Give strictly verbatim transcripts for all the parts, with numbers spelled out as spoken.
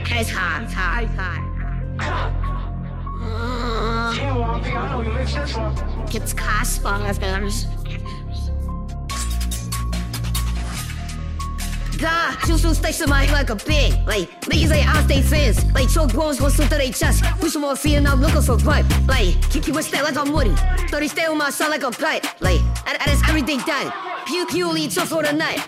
It's hot, it's hot, it's hot. Gibt's Kasper-Referenz. God, choose to stay somebody like a pig. Like, niggas ain't out they fans. Like, choke bones go through their chest. Push some more feet and I'm looking for pipe. Like, keep you a step like I'm Woody. thirty stay on my son like a pipe. Like, that is everything done. Pew pew lead to for the night.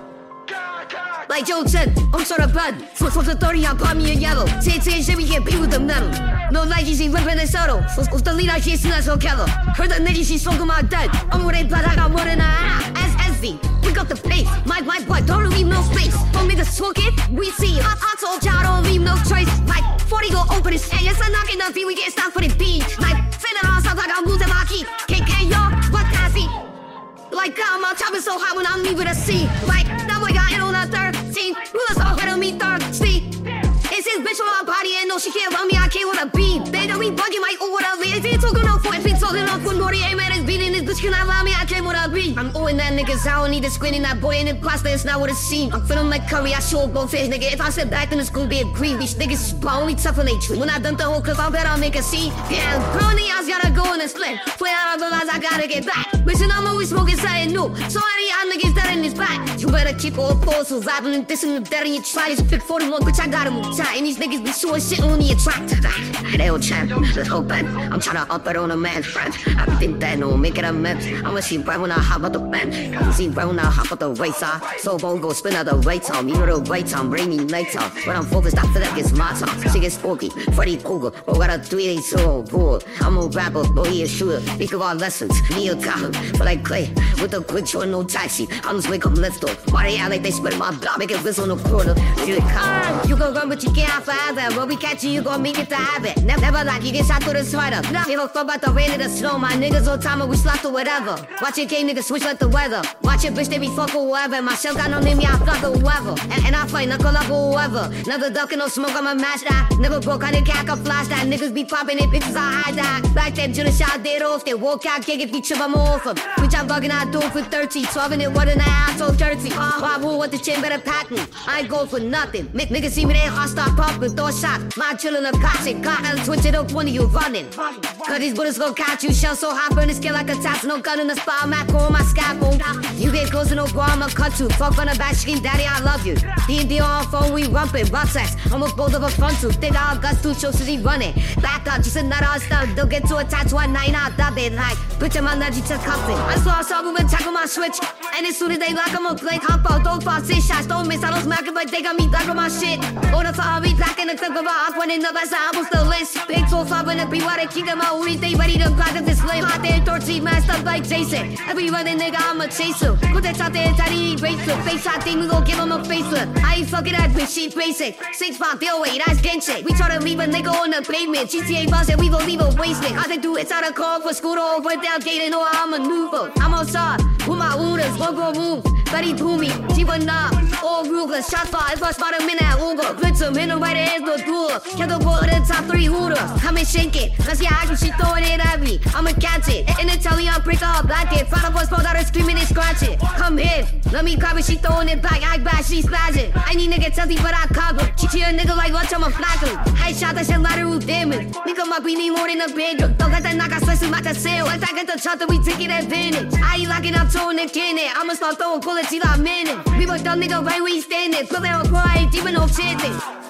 Like Joe said, I'm sort of bad. Flip flip the thirty, I pop me a yellow. Say it, say it, shit, we can't beat with the metal. No like you see ripping and subtle. What's the lead I can't see that so kettle. Heard the nigga, she's smoking my dead. I'm with a blood, I got more than a S S V. Pick up the pace. My, my boy, don't leave no space. Don't make us smoke it, we see it. I, I told y'all, don't leave no trace. Like, forty go open his head. Yes, I'm knocking the feet, we can't stop for the beat. Like, sending on stuff like I'm losing my key. K K, y'all, what can I see? Like, God, my chopping so high when I'm leaving the sea. Like, that boy got in on that thirteen. We was all better me thirsty. It's his bitch on my body and no, she can't love me, I can't wanna be. Baby, we bugging like, oh, what up, man? If he talking off, if he talking off, good morning, hey, man, it's beating this bitch, can I love me, I can't wanna be. I'm owing that niggas, I don't need to squinting that boy in the pasta, it's not what it seems. I'm feeling like curry, I show up both fish, nigga. If I sit back, then it's gonna be a green. These niggas is only tough on they tree. When I done the whole clip, I bet I'll make a scene. Yeah, girl in the eyes gotta go in the split. Play out, I realize I gotta get back. Listen, I'm always smoking something new. So any y'all niggas that in this back. You better keep all pulse, surviving and dissing the dead in your try. It's a big forty-one, bitch, I gotta move tight. And these niggas be showing shit on the attract. They old champ, just hoping. I'm tryna up it on a man's friend. I think that no make it a mess. I'ma see right when I hop out the bend. I see right when I hop out the race. So won't go spin out the right time. You know the right time, bring me night time. When I'm focused, after that gets my time. She gets spooky, Freddy Krueger. Oh, got a three eight so bored. I'm a rapper, but he a shooter. Think of our lessons, me a cop. But like Clay, with a quick short, no taxi. I'm just wake up lift off. Why they act like they split my block, make it whistle on the corner. You can you gon' run, but you can't forever. When we catch you, you gon' make it to habit. Never, never like you get shot through the sweater. Give a fuck about the rain and the snow. My niggas on time and we slot to whatever. Watch your game, niggas switch like the weather. Watch your bitch, they be fucking whoever. My shell got no name, yeah, I fuck the whoever. And, and I fight knuckle up or whoever. Never ducking no smoke, I'ma match that. Never broke, I didn't cack or flash that. Niggas be popping it, bitches I hide that. Like that, Junior shot dead off. They walk out, kick if you trip, I'm off them. Which I'm bugging, I do it for thirty. twelve it, what an asshole, thirty. Why rule with the chin, better pack me. I ain't go for nothing. N niggas see me, they hostile pumping, throw shots. My chillin' a classic. Got L twitch it up when you running. Cause these bullets gon' catch you. Shell so hot, burn the skin like a tax. No gun in the spot, Mac on my scaffold. You get close to no bro, I'ma cut you. Fuck on the back, skin daddy, I love you. D and D on phone, we rumpin'. Rough sex, almost both of a front two. Think I'll guts two shows, he running. Back up, just another stuff. They'll get to a tattoo at night, I'll dub it. Like, bitch, I'm allergic to cuffing. I saw a song with tackle my switch. And as soon as they lock, I'ma play hop out. Don't fall, six shots, don't miss. I don't smack it, but they got me back on my shit. Order for I'll be back in the clip of our one in the best albums, the list. Big two five in the be why they keep them out. We they ready to crack up this lame. Hot there, thirteen, man, stuff like Jason. Every running nigga, I'm a chaser. Put that shot there, tiny racer. Face shot thing, we gon' give him a facelift. I ain't fucking that bitch, she basic. Six five, deal weight, that's gang shit. We try to leave a nigga on the pavement. G T A boss and we gon' leave a wasteland. I think do it's out of call for school to right down gate and know how I'm maneuver. I'm outside with my orders, one go move. Betty Boomy, she went up. All ruthless, shot five, bust by the minute, Uber. Blitz him, in the right hands, no doer. Kept the ball in the top three hooters. Come and shake it. Let's see how she throwing it at me. I'ma catch it. In the telly, I'm break up, black it. Front of us, both out her screaming and scratch it. Come in, let me grab it, she throwing it back. Act back, she smashing. I need nigga tell but I cover. She cheer a nigga like lunch, I'm a flacker. I shot that shit lateral damage. Nigga might be need more than a bedroom. Don't let that knock, I slice him out the sale. Like that, get the shot that we taking advantage. I ain't locking up, throwing it, cannon. I'ma start throwing bullets, see that minute. We were dumb nigga right where he standing. Put that on quiet, deep in no chanting.